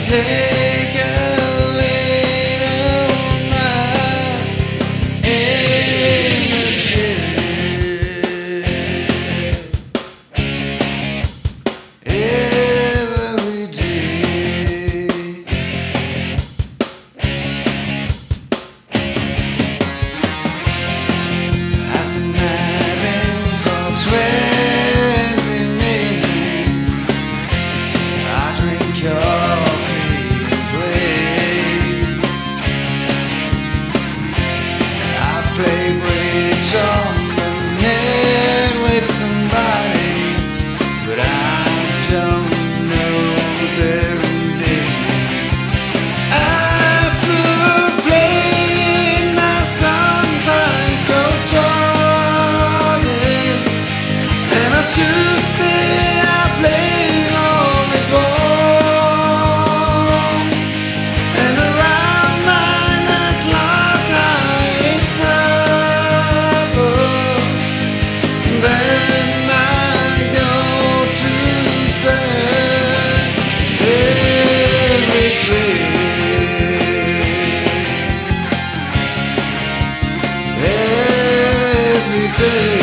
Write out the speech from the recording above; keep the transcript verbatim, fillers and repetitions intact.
take a little nap in the chair every day. After napping for twenty minutes, I drink coffee and play. I play bridge on the net with somebody, but I don't know their name. After playing, I sometimes go jogging, and on Tuesday I play volleyball, and around nine o'clock I eat supper, then I go to bed every day, every day.